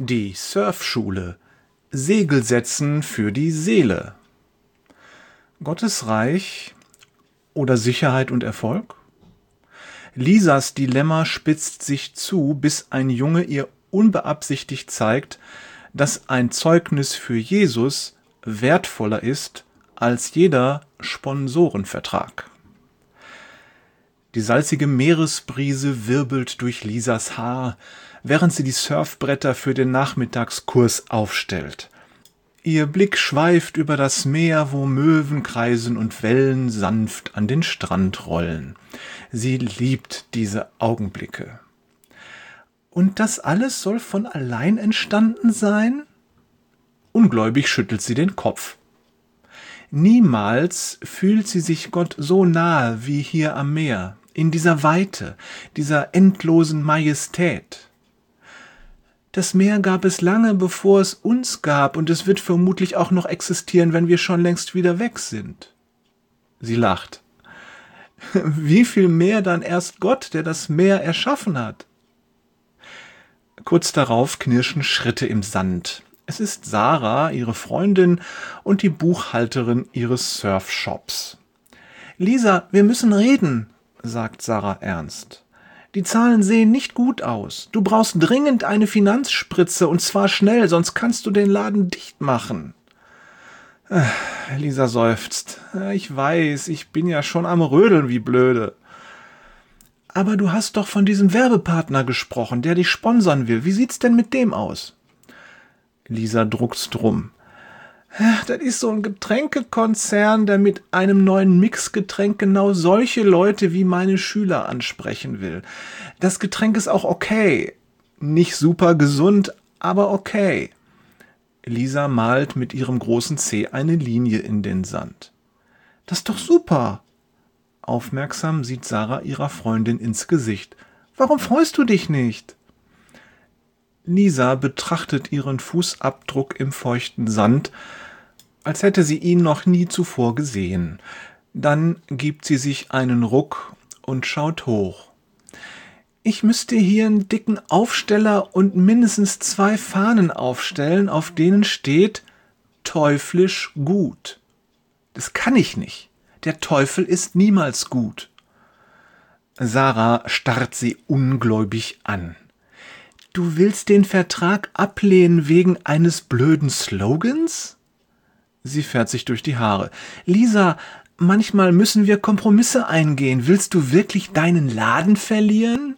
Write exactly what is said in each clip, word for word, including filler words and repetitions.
Die Surfschule. Segelsetzen für die Seele. Gottes Reich oder Sicherheit und Erfolg? Lisas Dilemma spitzt sich zu, bis ein Junge ihr unbeabsichtigt zeigt, dass ein Zeugnis für Jesus wertvoller ist als jeder Sponsorenvertrag. Die salzige Meeresbrise wirbelt durch Lisas Haar, während sie die Surfbretter für den Nachmittagskurs aufstellt. Ihr Blick schweift über das Meer, wo Möwen kreisen und Wellen sanft an den Strand rollen. Sie liebt diese Augenblicke. Und das alles soll von allein entstanden sein? Ungläubig schüttelt sie den Kopf. Niemals fühlt sie sich Gott so nahe wie hier am Meer, in dieser Weite, dieser endlosen Majestät. Das Meer gab es lange, bevor es uns gab, und es wird vermutlich auch noch existieren, wenn wir schon längst wieder weg sind. Sie lacht. Wie viel mehr dann erst Gott, der das Meer erschaffen hat? Kurz darauf knirschen Schritte im Sand. Es ist Sarah, ihre Freundin und die Buchhalterin ihres Surfshops. »Lisa, wir müssen reden«, sagt Sarah ernst. »Die Zahlen sehen nicht gut aus. Du brauchst dringend eine Finanzspritze, und zwar schnell, sonst kannst du den Laden dicht machen.« Lisa seufzt. »Ich weiß, ich bin ja schon am Rödeln wie blöde.« »Aber du hast doch von diesem Werbepartner gesprochen, der dich sponsern will. Wie sieht's denn mit dem aus?« Lisa druckst drum. »Das ist so ein Getränkekonzern, der mit einem neuen Mixgetränk genau solche Leute wie meine Schüler ansprechen will. Das Getränk ist auch okay. Nicht super gesund, aber okay.« Lisa malt mit ihrem großen Zeh eine Linie in den Sand. »Das ist doch super!« Aufmerksam sieht Sarah ihrer Freundin ins Gesicht. »Warum freust du dich nicht?« Lisa betrachtet ihren Fußabdruck im feuchten Sand, als hätte sie ihn noch nie zuvor gesehen. Dann gibt sie sich einen Ruck und schaut hoch. »Ich müsste hier einen dicken Aufsteller und mindestens zwei Fahnen aufstellen, auf denen steht »Teuflisch gut«. Das kann ich nicht. Der Teufel ist niemals gut.« Sarah starrt sie ungläubig an. »Du willst den Vertrag ablehnen wegen eines blöden Slogans?« Sie fährt sich durch die Haare. »Lisa, manchmal müssen wir Kompromisse eingehen. Willst du wirklich deinen Laden verlieren?«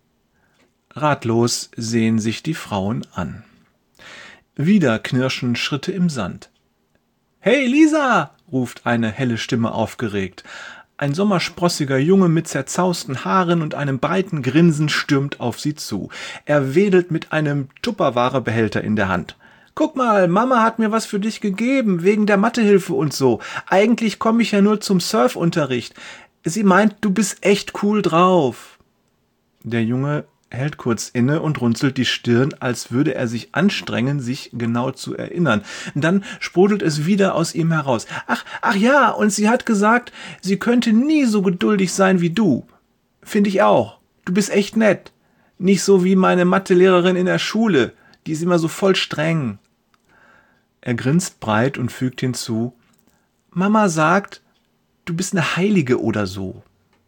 Ratlos sehen sich die Frauen an. Wieder knirschen Schritte im Sand. »Hey, Lisa!« ruft eine helle Stimme aufgeregt. Ein sommersprossiger Junge mit zerzausten Haaren und einem breiten Grinsen stürmt auf sie zu. Er wedelt mit einem Tupperware-Behälter in der Hand. »Guck mal, Mama hat mir was für dich gegeben, wegen der Mathehilfe und so. Eigentlich komme ich ja nur zum Surfunterricht. Sie meint, du bist echt cool drauf.« Der Junge hält kurz inne und runzelt die Stirn, als würde er sich anstrengen, sich genau zu erinnern. Dann sprudelt es wieder aus ihm heraus. Ach, ach ja, und sie hat gesagt, sie könnte nie so geduldig sein wie du. Finde ich auch. Du bist echt nett. Nicht so wie meine Mathelehrerin in der Schule. Die ist immer so voll streng.« Er grinst breit und fügt hinzu, »Mama sagt, du bist eine Heilige oder so.«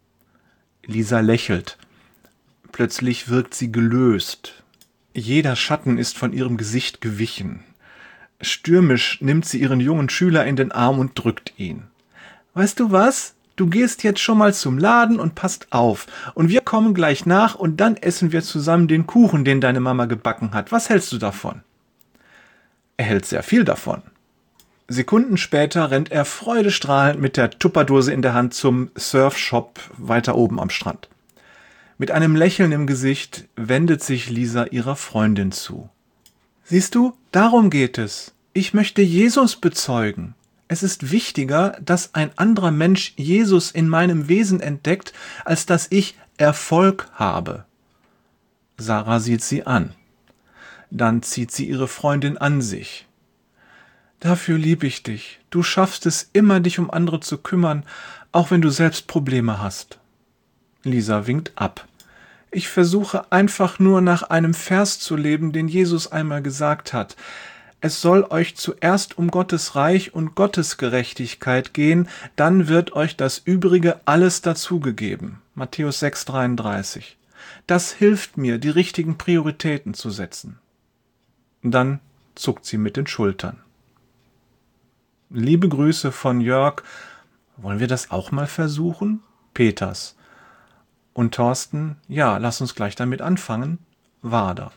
Lisa lächelt. Plötzlich wirkt sie gelöst. Jeder Schatten ist von ihrem Gesicht gewichen. Stürmisch nimmt sie ihren jungen Schüler in den Arm und drückt ihn. »Weißt du was? Du gehst jetzt schon mal zum Laden und passt auf. Und wir kommen gleich nach und dann essen wir zusammen den Kuchen, den deine Mama gebacken hat. Was hältst du davon?« Er hält sehr viel davon. Sekunden später rennt er freudestrahlend mit der Tupperdose in der Hand zum Surfshop weiter oben am Strand. Mit einem Lächeln im Gesicht wendet sich Lisa ihrer Freundin zu. »Siehst du, darum geht es. Ich möchte Jesus bezeugen. Es ist wichtiger, dass ein anderer Mensch Jesus in meinem Wesen entdeckt, als dass ich Erfolg habe.« Sarah sieht sie an. Dann zieht sie ihre Freundin an sich. »Dafür lieb ich dich. Du schaffst es immer, dich um andere zu kümmern, auch wenn du selbst Probleme hast.« Lisa winkt ab. Ich versuche einfach nur nach einem Vers zu leben, den Jesus einmal gesagt hat. Es soll euch zuerst um Gottes Reich und Gottes Gerechtigkeit gehen, dann wird euch das Übrige alles dazugegeben. Matthäus sechs dreiunddreißig. Das hilft mir, die richtigen Prioritäten zu setzen. Dann zuckt sie mit den Schultern. Liebe Grüße von Jörg. Wollen wir das auch mal versuchen? Peters. Und Thorsten, ja, lass uns gleich damit anfangen. Wader.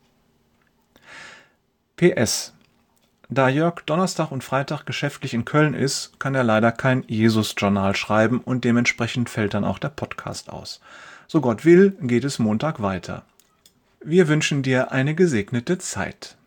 P S. Da Jörg Donnerstag und Freitag geschäftlich in Köln ist, kann er leider kein Jesus-Journal schreiben und dementsprechend fällt dann auch der Podcast aus. So Gott will, geht es Montag weiter. Wir wünschen dir eine gesegnete Zeit.